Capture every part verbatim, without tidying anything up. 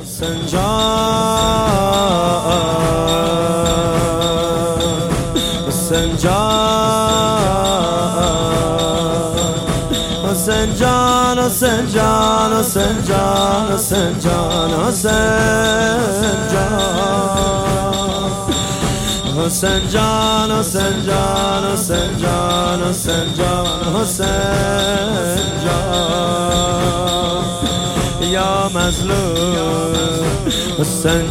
حسین جان حسین جان حسین جان حسین جان حسین جان حسین جان حسین جان حسین جان حسین جان حسین جان حسین جان حسین جان یا مظلوم حسین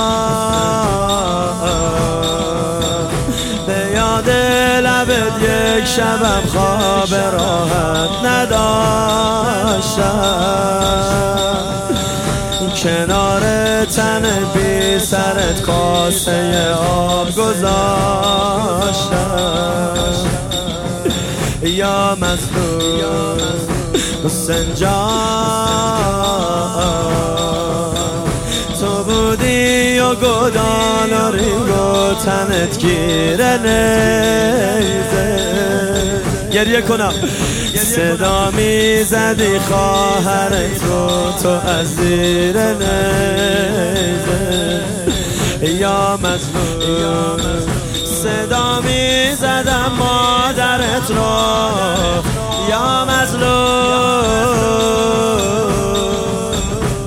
جان به یاد لبت یک شبم خواب راحت نداشتم کنار تن بی سرت کاسه آب گذاشتم یا مظلوم حسین جان تو بودی و گدال و ریگ و تنت گیره نیزه گریه کنم صدا می زدی خواهرت رو تو از زیر نیزه یا مظلوم صدا می زدم مادرت رو یا مظلوم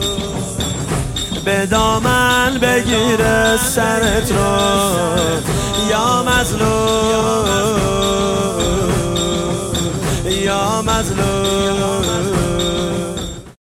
به دامن بگیر سرت رو یا مظلوم یا مظلوم